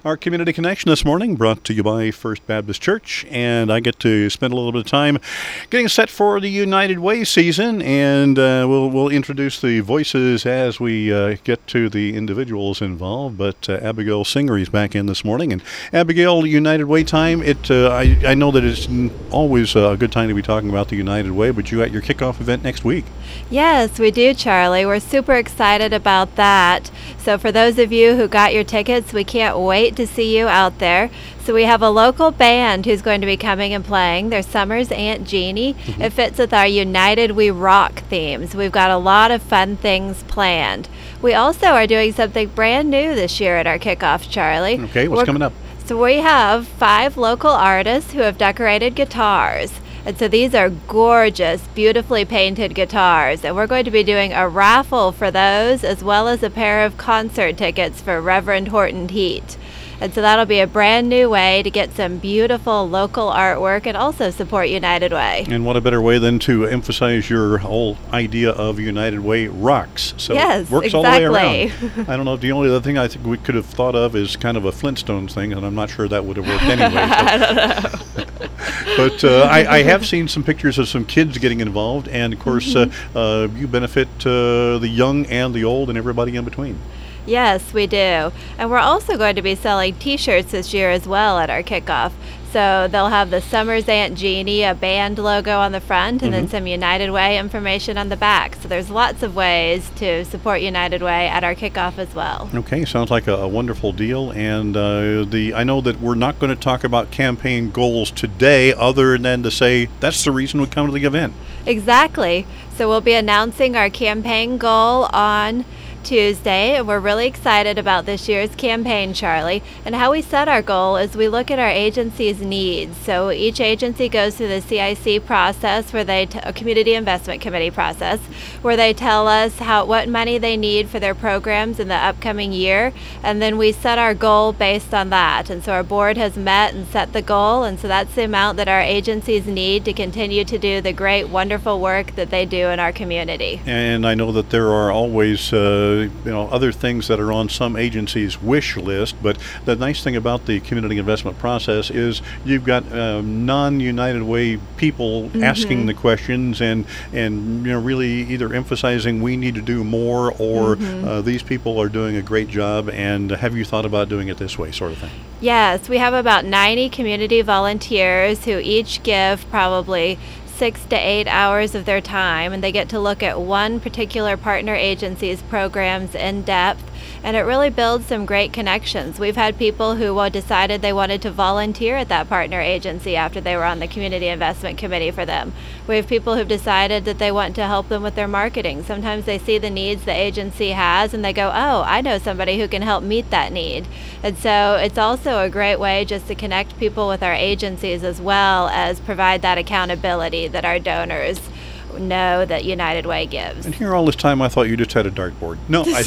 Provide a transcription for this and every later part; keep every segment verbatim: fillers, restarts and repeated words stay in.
Our Community Connection this morning brought to you by First Baptist Church, and I get to spend a little bit of time getting set for the United Way season, and uh, we'll we'll introduce the voices as we uh, get to the individuals involved. But uh, Abigail Singer is back in this morning, and Abigail, United Way time. It uh, I I know that it's always a good time to be talking about the United Way, but you at your kickoff event next week. Yes, we do, Charlie. We're super excited about that. So for those of you who got your tickets, we can't wait to see you out there. So we have a local band who's going to be coming and playing. They're Summer's Aunt Jeannie. Mm-hmm. It fits with our United We Rock themes. We've got a lot of fun things planned. We also are doing something brand new this year at our kickoff, Charlie. Okay, what's We're, coming up? So we have five local artists who have decorated guitars. And so these are gorgeous, beautifully painted guitars. And we're going to be doing a raffle for those, as well as a pair of concert tickets for Reverend Horton Heat. And so that'll be a brand new way to get some beautiful local artwork and also support United Way. And what a better way than to emphasize your whole idea of United Way rocks. So yes, it works exactly. all the way around. I don't know. The only other thing I think we could have thought of is kind of a Flintstones thing, and I'm not sure that would have worked anyway. I don't know. But uh, I, I have seen some pictures of some kids getting involved, and of course, mm-hmm. uh, uh, you benefit uh, the young and the old and everybody in between. Yes, we do. And we're also going to be selling T-shirts this year as well at our kickoff. So they'll have the Summer's Aunt Jeannie, a band logo on the front, and mm-hmm. then some United Way information on the back. So there's lots of ways to support United Way at our kickoff as well. Okay, sounds like a, a wonderful deal. And uh, the I know that we're not going to talk about campaign goals today other than to say that's the reason we come to the event. Exactly. So we'll be announcing our campaign goal on Tuesday, and we're really excited about this year's campaign, Charlie. And how we set our goal is we look at our agency's needs. So each agency goes through the C I C process, where they t- a Community Investment Committee process, where they tell us how what money they need for their programs in the upcoming year, and then we set our goal based on that. And so our board has met and set the goal, and so that's the amount that our agencies need to continue to do the great, wonderful work that they do in our community. And I know that there are always uh, you know, other things that are on some agencies' wish list, but the nice thing about the community investment process is you've got um, non-United Way people mm-hmm. asking the questions and and you know really either emphasizing we need to do more or mm-hmm. uh, these people are doing a great job, and have you thought about doing it this way, sort of thing. Yes, we have about ninety community volunteers who each give probably six to eight hours of their time, and they get to look at one particular partner agency's programs in depth, and it really builds some great connections. We've had people who uh, decided they wanted to volunteer at that partner agency after they were on the Community Investment Committee for them. We have people who've decided that they want to help them with their marketing. Sometimes they see the needs the agency has and they go, oh, I know somebody who can help meet that need. And so it's also a great way just to connect people with our agencies, as well as provide that accountability that our donors know that United Way gives. And here all this time I thought you just had a dartboard. No, I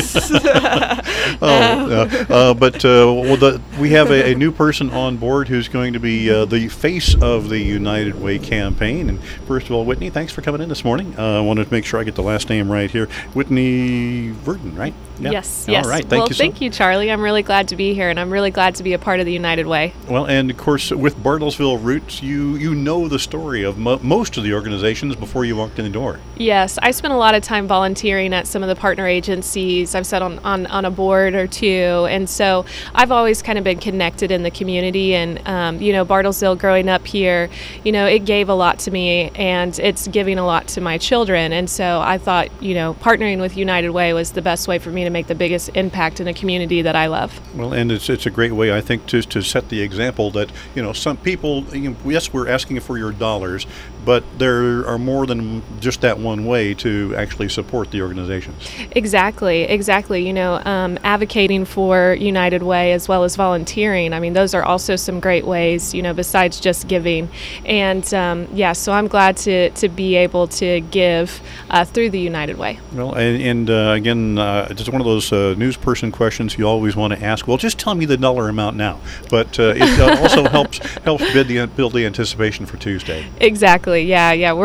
oh, uh, uh, but uh, well, the, we have a, a new person on board who's going to be uh, the face of the United Way campaign. And first of all, Whitney, thanks for coming in this morning. Uh, I wanted to make sure I get the last name right here. Whitney Verdon, right? Yeah. Yes, all yes. Right, thank well, you. So thank you, Charlie. I'm really glad to be here, and I'm really glad to be a part of the United Way. Well, and of course, with Bartlesville roots, you you know the story of mo- most of the organizations before you walked in the door. Yes, I spent a lot of time volunteering at some of the partner agencies. I've sat on, on, on a board or two, and so I've always kind of been connected in the community. And um, you know, Bartlesville, growing up here, you know, it gave a lot to me, and it's giving a lot to my children. And so I thought, you know, partnering with United Way was the best way for me to make the biggest impact in a community that I love. Well, and it's it's a great way, I think, to to set the example that, you know, some people, you know, yes, we're asking for your dollars, but there are more than just that one way to actually support the organizations. Exactly, exactly. You know, um, advocating for United Way as well as volunteering. I mean, those are also some great ways, you know, besides just giving. And um, yeah, so I'm glad to, to be able to give uh, through the United Way. Well, and, and uh, again, uh, just one of those uh, news person questions you always want to ask. Well, just tell me the dollar amount now. But uh, it uh, also helps helps build the, build the anticipation for Tuesday. Exactly. Yeah, yeah. We're really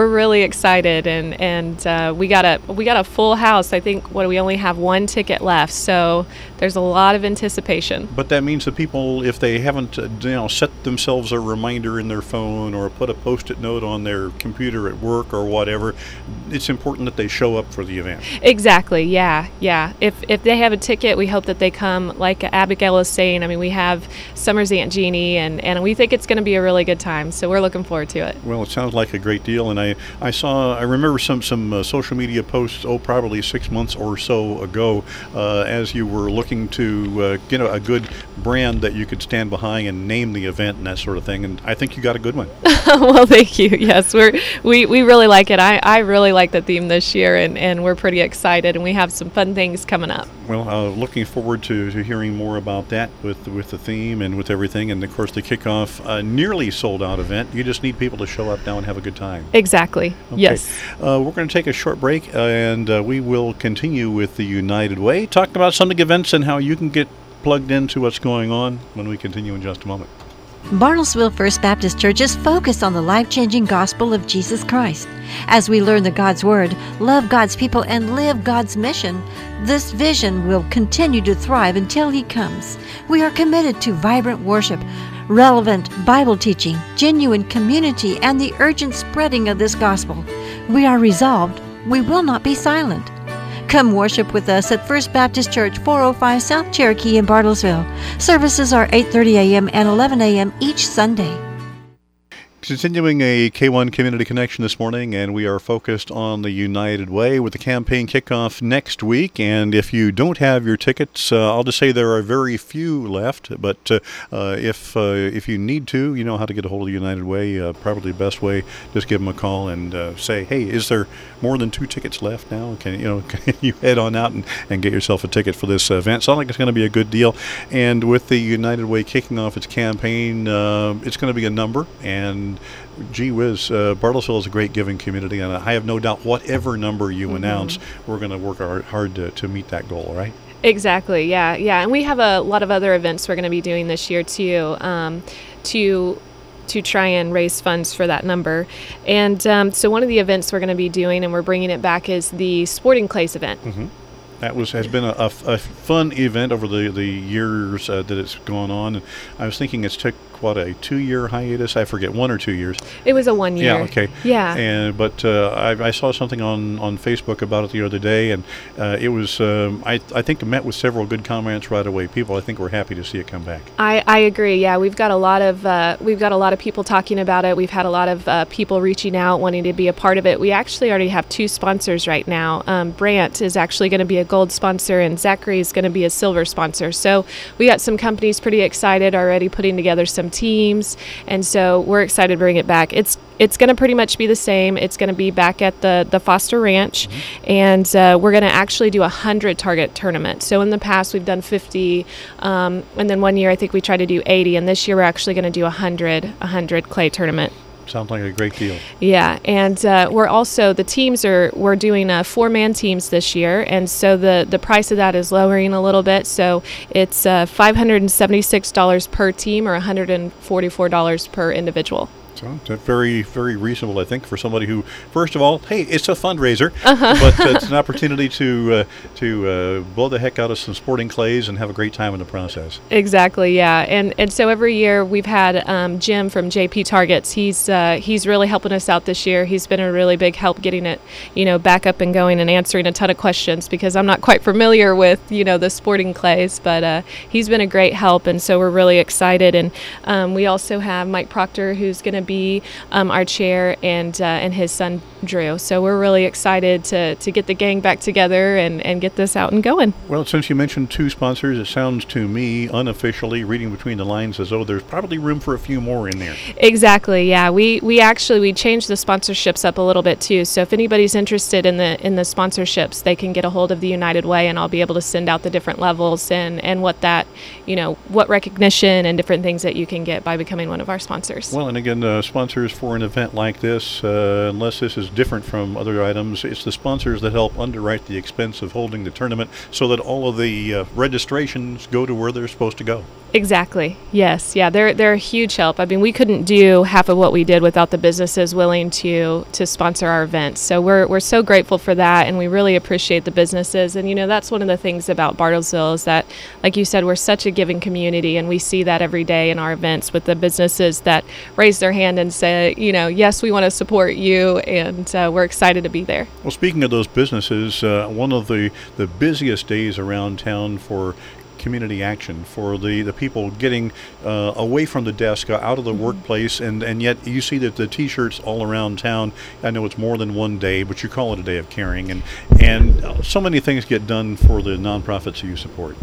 excited, and and uh, we got a we got a full house. I think what we only have one ticket left, so there's a lot of anticipation. But that means that people, if they haven't, uh, you know, set themselves a reminder in their phone or put a post-it note on their computer at work or whatever, it's important that they show up for the event. Exactly. Yeah. Yeah. If if they have a ticket, we hope that they come. Like Abigail is saying, I mean, we have Summer's Aunt Jeannie, and, and we think it's going to be a really good time. So we're looking forward to it. Well, it sounds like a great deal, and I, I saw, I remember some, some uh, social media posts, oh, probably six months or so ago, uh, as you were looking to uh, get a, a good brand that you could stand behind and name the event and that sort of thing, and I think you got a good one. Well, thank you. Yes, we're, we, we really like it. I, I really like the theme this year, and, and we're pretty excited, and we have some fun things coming up. Well, uh, looking forward to, to hearing more about that with, with the theme and with everything, and of course the kickoff, uh, nearly sold out event. You just need people to show up now and have a good time. Exactly. Okay. Yes. Uh, we're going to take a short break, uh, and uh, we will continue with the United Way, talking about some of the events and how you can get plugged into what's going on when we continue in just a moment. Bartlesville First Baptist Church is focused on the life-changing gospel of Jesus Christ. As we learn the God's Word, love God's people, and live God's mission, this vision will continue to thrive until He comes. We are committed to vibrant worship, relevant Bible teaching, genuine community, and the urgent spreading of this gospel. We are resolved. We will not be silent. Come worship with us at First Baptist Church, four oh five South Cherokee in Bartlesville. Services are eight thirty a.m. and eleven a.m. each Sunday. Continuing a K one Community Connection this morning, and we are focused on the United Way with the campaign kickoff next week. And if you don't have your tickets, uh, I'll just say there are very few left. But uh, uh, if uh, if you need to, you know how to get a hold of the United Way. Uh, probably the best way, just give them a call and uh, say, hey, is there more than two tickets left now? Can you know can you head on out and, and get yourself a ticket for this event? Sounds like it's going to be a good deal. And with the United Way kicking off its campaign, uh, it's going to be a number, and gee whiz, uh, Bartlesville is a great giving community, and I have no doubt whatever number you mm-hmm. announce, we're going to work hard, hard to, to meet that goal, right? Exactly, yeah, yeah. And we have a lot of other events we're going to be doing this year, too, um, to to try and raise funds for that number. And um, so one of the events we're going to be doing, and we're bringing it back, is the Sporting Clays event. Mm-hmm. That was has been a, a, a fun event over the, the years uh, that it's gone on. And I was thinking it's took, what, a two-year hiatus? I forget, one or two years. It was a one year. Yeah, okay. Yeah. And But uh, I, I saw something on, on Facebook about it the other day, and uh, it was, um, I, I think it met with several good comments right away. People, I think, were happy to see it come back. I, I agree, yeah. We've got a lot of uh, we've got a lot of people talking about it. We've had a lot of uh, people reaching out, wanting to be a part of it. We actually already have two sponsors right now. Um, Brant is actually going to be a gold sponsor, and Zachary is going to be a silver sponsor. So we got some companies pretty excited already, putting together some teams, and so we're excited to bring it back. It's it's going to pretty much be the same. It's going to be back at the, the Foster Ranch, mm-hmm. and uh, we're going to actually do a hundred target tournament. So in the past we've done fifty, um, and then one year I think we tried to do eighty, and this year we're actually going to do a hundred a hundred clay tournament. Sounds like a great deal. Yeah, and uh, we're also, the teams are, we're doing uh, four-man teams this year, and so the, the price of that is lowering a little bit. So it's uh, five hundred seventy-six dollars per team, or one hundred forty-four dollars per individual. So that's very, very reasonable, I think, for somebody who, first of all, hey, it's a fundraiser, uh-huh. but uh, it's an opportunity to uh, to uh, blow the heck out of some sporting clays and have a great time in the process. Exactly, yeah, and and so every year we've had um, Jim from J P Targets. He's uh, he's really helping us out this year. He's been a really big help getting it, you know, back up and going and answering a ton of questions, because I'm not quite familiar with, you know, the sporting clays, but uh, he's been a great help, and so we're really excited. And um, we also have Mike Proctor, who's going to be um, our chair, and uh, and his son Drew. So we're really excited to to get the gang back together and, and get this out and going. Well, since you mentioned two sponsors, it sounds to me, unofficially, reading between the lines, as though there's probably room for a few more in there. Exactly, yeah. We we actually we changed the sponsorships up a little bit too. So if anybody's interested in the in the sponsorships, they can get a hold of the United Way, and I'll be able to send out the different levels and, and what that, you know, what recognition and different things that you can get by becoming one of our sponsors. Well, and again, uh, sponsors for an event like this, uh, unless this is different from other items, it's the sponsors that help underwrite the expense of holding the tournament, so that all of the uh, registrations go to where they're supposed to go. Exactly. Yes. Yeah. They're they're a huge help. I mean, we couldn't do half of what we did without the businesses willing to to sponsor our events. So we're we're so grateful for that, and we really appreciate the businesses. And you know, that's one of the things about Bartlesville is that, like you said, we're such a giving community, and we see that every day in our events with the businesses that raise their hand and say, you know, yes, we want to support you, and uh, we're excited to be there. Well, speaking of those businesses, uh, one of the the busiest days around town for community action, for the, the people getting uh, away from the desk, uh, out of the mm-hmm. workplace, and, and yet you see that the T-shirts all around town. I know it's more than one day, but you call it a day of caring, and, and so many things get done for the nonprofits that you support.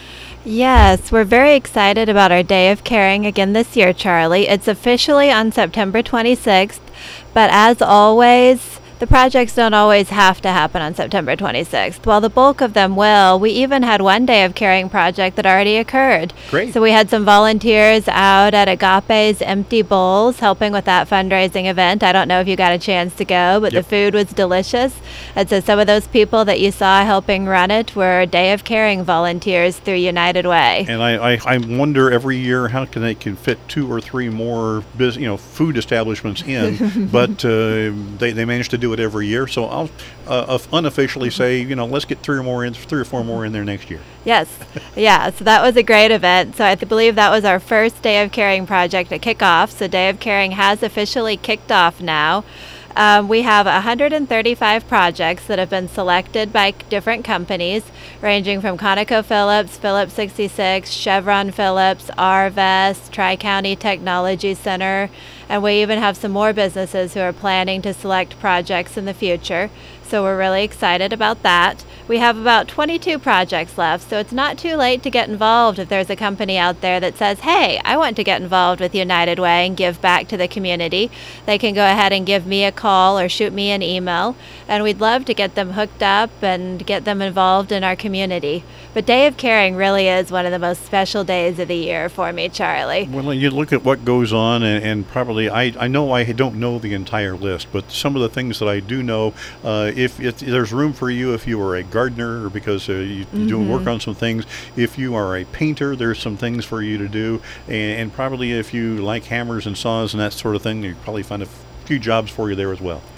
Yes, we're very excited about our Day of Caring again this year, Charlie. It's officially on September twenty-sixth, but as always, the projects don't always have to happen on September twenty-sixth. While the bulk of them will, we even had one Day of Caring project that already occurred. Great. So we had some volunteers out at Agape's Empty Bowls helping with that fundraising event. I don't know if you got a chance to go, but yep. the food was delicious. And so some of those people that you saw helping run it were Day of Caring volunteers through United Way. And I, I, I wonder every year how can they can fit two or three more bus- you know, food establishments in, but uh, they, they managed to do it every year, so I'll uh, unofficially say, you know, let's get three or more in, three or four more in there next year. Yes, yeah. So that was a great event. So I th- believe that was our first Day of Caring project to kick off. So Day of Caring has officially kicked off now. Um, we have one hundred thirty-five projects that have been selected by c- different companies, ranging from ConocoPhillips, Phillips sixty-six, Chevron Phillips, Arvest, Tri-County Technology Center, and we even have some more businesses who are planning to select projects in the future. So we're really excited about that. We have about twenty-two projects left, so it's not too late to get involved if there's a company out there that says, hey, I want to get involved with United Way and give back to the community. They can go ahead and give me a call or shoot me an email, and we'd love to get them hooked up and get them involved in our community. But Day of Caring really is one of the most special days of the year for me, Charlie. Well, you look at what goes on, and, and probably, I, I know I don't know the entire list, but some of the things that I do know, uh, if, if there's room for you, if you are a gardener, or because uh, you, mm-hmm. you do work on some things, if you are a painter, there's some things for you to do, and, and probably if you like hammers and saws and that sort of thing, you probably find a few jobs for you there as well.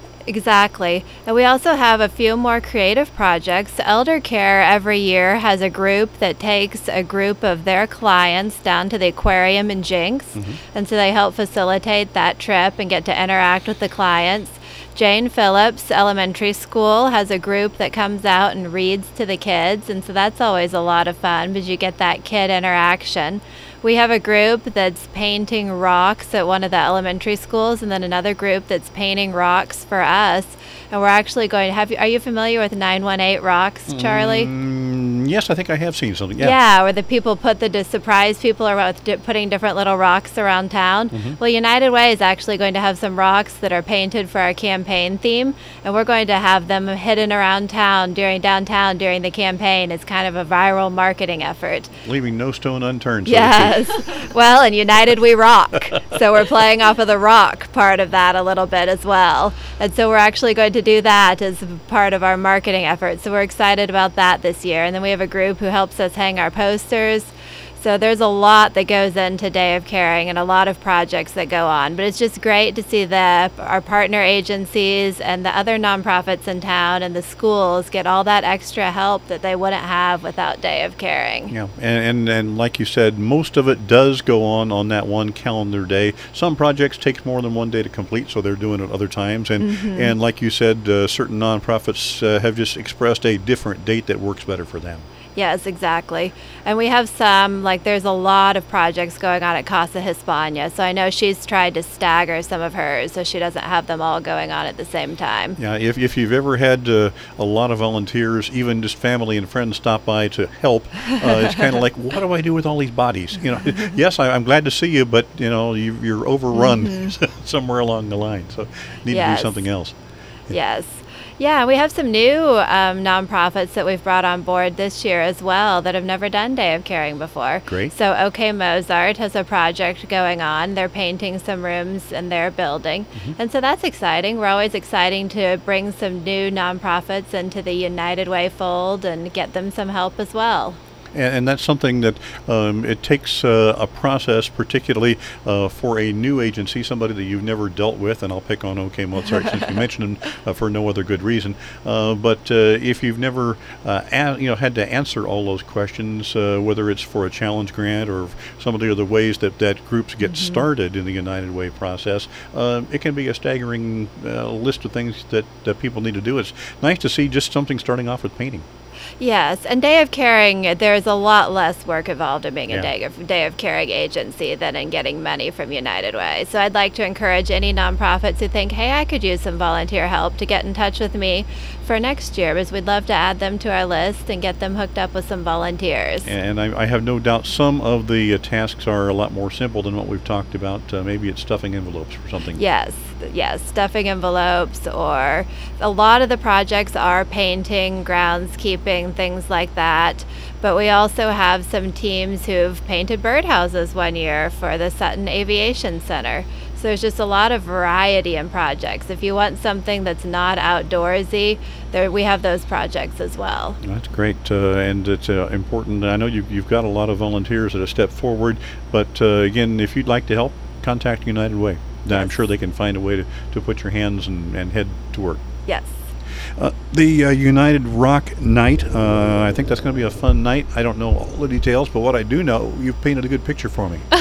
Exactly. And we also have a few more creative projects. Elder Care every year has a group that takes a group of their clients down to the aquarium in Jinx. Mm-hmm. And so they help facilitate that trip and get to interact with the clients. Jane Phillips Elementary School has a group that comes out and reads to the kids, and so that's always a lot of fun because you get that kid interaction. We have a group that's painting rocks at one of the elementary schools, and then another group that's painting rocks for us. And we're actually going to have you, are you familiar with nine one eight Rocks, Charlie? Mm, yes, I think I have seen something. Yeah, yeah where the people put the, to surprise people around di- putting different little rocks around town. Mm-hmm. Well, United Way is actually going to have some rocks that are painted for our campaign theme, and we're going to have them hidden around town during downtown during the campaign. It's kind of a viral marketing effort. Leaving no stone unturned. So yes. Well, and United We Rock. So we're playing off of the rock part of that a little bit as well. And so we're actually going to do that as part of our marketing effort. So we're excited about that this year. And then we have a group who helps us hang our posters. So there's a lot that goes into Day of Caring and a lot of projects that go on. But it's just great to see the our partner agencies and the other nonprofits in town and the schools get all that extra help that they wouldn't have without Day of Caring. Yeah, and, and, and like you said, most of it does go on on that one calendar day. Some projects take more than one day to complete, so they're doing it other times. And, mm-hmm. and like you said, uh, certain nonprofits uh, have just expressed a different date that works better for them. Yes, exactly. And we have some, like there's a lot of projects going on at Casa Hispania. So I know she's tried to stagger some of hers so she doesn't have them all going on at the same time. Yeah, if, if you've ever had uh, a lot of volunteers, even just family and friends stop by to help, uh, it's kind of like, what do I do with all these bodies? You know, yes, I, I'm glad to see you, but you know, you, you're overrun mm-hmm. somewhere along the line. So you need yes. to do something else. Yes. Yeah, we have some new um, nonprofits that we've brought on board this year as well that have never done Day of Caring before. Great. So OK Mozart has a project going on. They're painting some rooms in their building. Mm-hmm. And so that's exciting. We're always exciting to bring some new nonprofits into the United Way fold and get them some help as well. And, and that's something that um, it takes uh, a process, particularly uh, for a new agency, somebody that you've never dealt with, and I'll pick on OK Mozart since you mentioned him uh, for no other good reason. Uh, but uh, if you've never uh, a- you know had to answer all those questions, uh, whether it's for a challenge grant or some of the other ways that, that groups get mm-hmm. started in the United Way process, uh, it can be a staggering uh, list of things that, that people need to do. It's nice to see just something starting off with painting. Yes, and Day of Caring, there's a lot less work involved in being Yeah. a Day of, Day of Caring agency than in getting money from United Way. So I'd like to encourage any nonprofits who think, hey, I could use some volunteer help to get in touch with me for next year, because we'd love to add them to our list and get them hooked up with some volunteers. And I, I have no doubt some of the uh, tasks are a lot more simple than what we've talked about. Uh, maybe it's stuffing envelopes or something. Yes, yes, stuffing envelopes, or a lot of the projects are painting, groundskeeping, things like that. But we also have some teams who've painted birdhouses one year for the Sutton Aviation Center. So there's just a lot of variety in projects. If you want something that's not outdoorsy, there we have those projects as well. That's great, uh, and it's uh, important. I know you, you've got a lot of volunteers that have stepped forward, but uh, again, if you'd like to help, contact United Way. Yes. I'm sure they can find a way to, to put your hands and, and head to work. Yes. Uh, the uh, United Rock Night, uh, I think that's going to be a fun night. I don't know all the details, but what I do know, you've painted a good picture for me.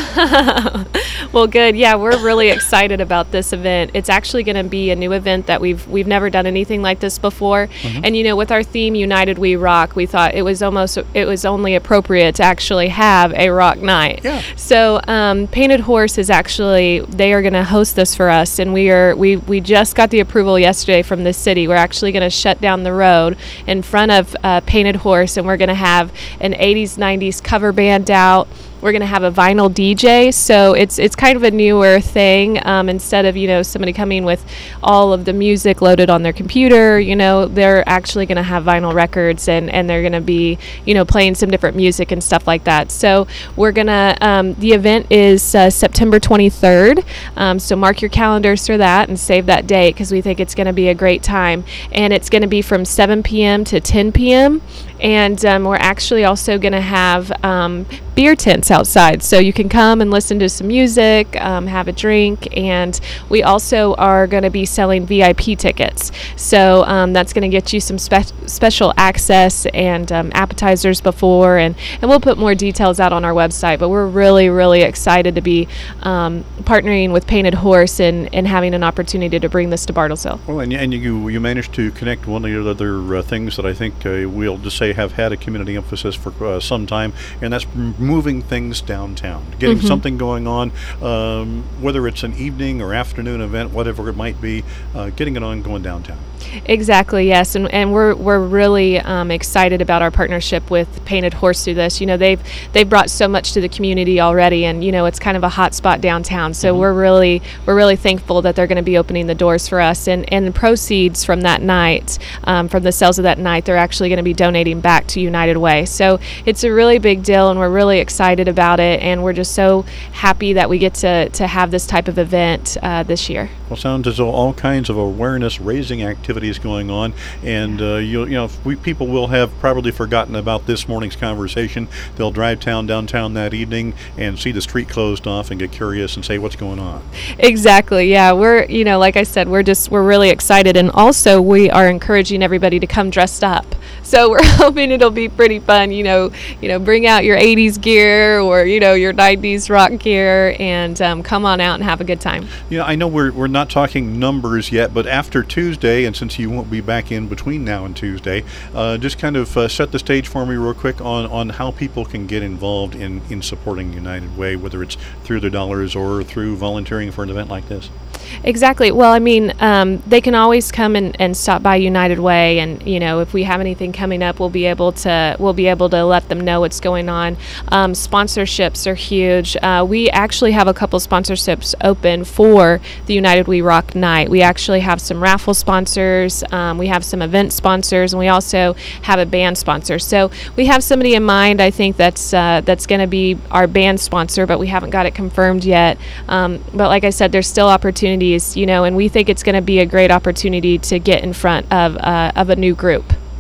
Well, good. Yeah, we're really excited about this event. It's actually going to be a new event that we've we've never done anything like this before. Mm-hmm. And you know, with our theme United We Rock, we thought it was almost it was only appropriate to actually have a rock night. Yeah. So um, Painted Horse is actually they are going to host this for us, and we are we we just got the approval yesterday from the city. We're actually going to shut down the road in front of uh, Painted Horse, and we're going to have an eighties nineties cover band out. We're going to have a vinyl D J, so it's it's kind of a newer thing. Um, instead of, you know, somebody coming with all of the music loaded on their computer, you know, they're actually going to have vinyl records, and, and they're going to be, you know, playing some different music and stuff like that. So we're going to, um, the event is uh, September twenty-third, um, so mark your calendars for that and save that date, because we think it's going to be a great time. And it's going to be from seven p.m. to ten p.m., and um, we're actually also going to have um, beer tents outside, so you can come and listen to some music, um, have a drink, and we also are going to be selling V I P tickets. So um, that's going to get you some spe- special access and um, appetizers before, and, and we'll put more details out on our website. But we're really, really excited to be um, partnering with Painted Horse and, and having an opportunity to bring this to Bartlesville. Well, and, and you you managed to connect one of the other uh, things that I think uh, we'll just say have had a community emphasis for uh, some time, and that's moving things downtown, getting Mm-hmm. something going on, um, whether it's an evening or afternoon event, whatever it might be, uh, getting it on going downtown. Exactly, yes, and and we're we're really um, excited about our partnership with Painted Horse through this. You know, they've they've brought so much to the community already, and you know, it's kind of a hot spot downtown. So mm-hmm. we're really we're really thankful that they're going to be opening the doors for us, and and the proceeds from that night, um, from the sales of that night, they're actually going to be donating back to United Way. So it's a really big deal, and we're really excited about it, and we're just so happy that we get to to have this type of event uh, this year. Well, sounds as though all kinds of awareness raising activities going on, and uh, you you know, if we people will have probably forgotten about this morning's conversation. They'll drive town downtown that evening and see the street closed off and get curious and say, what's going on? Exactly. Yeah, we're, you know, like I said, we're just we're really excited, and also we are encouraging everybody to come dressed up. So we're hoping it'll be pretty fun. You know, you know, bring out your eighties gear or you know your nineties rock gear, and um, come on out and have a good time. Yeah, I know we're we're not talking numbers yet, but after Tuesday, and since you won't be back in between now and Tuesday, uh, just kind of uh, set the stage for me real quick on, on how people can get involved in, in supporting United Way, whether it's through their dollars or through volunteering for an event like this. Exactly. Well, I mean, um, they can always come and, and stop by United Way, and you know, if we have anything coming up, we'll be able to we'll be able to let them know what's going on. Um, sponsorships are huge. Uh, we actually have a couple sponsorships open for the United We Rock Night. We actually have some raffle sponsors. Um, we have some event sponsors, and we also have a band sponsor. So we have somebody in mind. I think that's uh, that's going to be our band sponsor, but we haven't got it confirmed yet. Um, but like I said, there's still opportunities, you know, and we think it's going to be a great opportunity to get in front of uh, of a new group.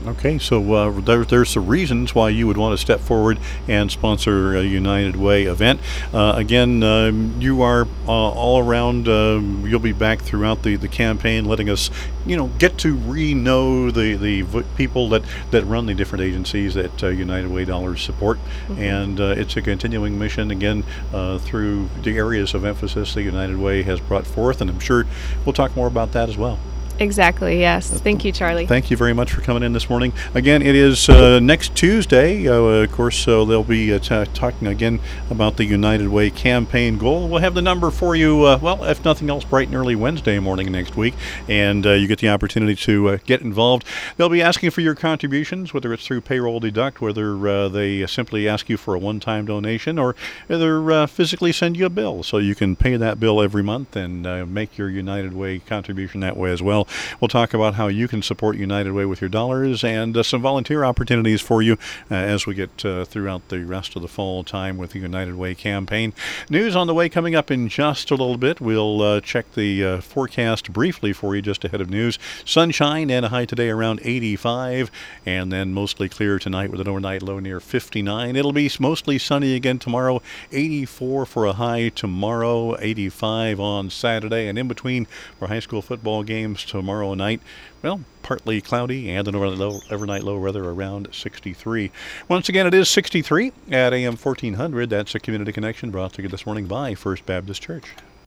Okay, so uh, there, there's some reasons why you would want to step forward and sponsor a United Way event. Uh, again, um, you are uh, all around. Um, you'll be back throughout the, the campaign, letting us, you know, get to re-know the, the v- people that, that run the different agencies that uh, United Way dollars support. Mm-hmm. And uh, it's a continuing mission, again, uh, through the areas of emphasis the United Way has brought forth, and I'm sure we'll talk more about that as well. Exactly, yes. Thank you, Charlie. Thank you very much for coming in this morning. Again, it is uh, next Tuesday. Uh, of course, uh, they'll be uh, t- talking again about the United Way campaign goal. We'll have the number for you, uh, well, if nothing else, bright and early Wednesday morning next week, and uh, you get the opportunity to uh, get involved. They'll be asking for your contributions, whether it's through payroll deduct, whether uh, they simply ask you for a one-time donation, or whether uh, physically send you a bill so you can pay that bill every month and uh, make your United Way contribution that way as well. We'll talk about how you can support United Way with your dollars, and uh, some volunteer opportunities for you uh, as we get uh, throughout the rest of the fall time with the United Way campaign. News on the way coming up in just a little bit. We'll uh, check the uh, forecast briefly for you just ahead of news. Sunshine and a high today around eighty-five, and then mostly clear tonight with an overnight low near fifty-nine. It'll be mostly sunny again tomorrow, eighty-four for a high tomorrow, eighty-five on Saturday, and in between for high school football games tomorrow night, well, partly cloudy and an overnight low, overnight low weather around sixty-three. Once again, it is sixty-three at A M fourteen hundred. That's a Community Connection brought to you this morning by First Baptist Church.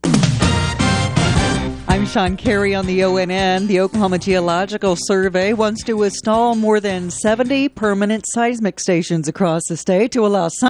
I'm Sean Carey on the O N N. The Oklahoma Geological Survey wants to install more than seventy permanent seismic stations across the state to allow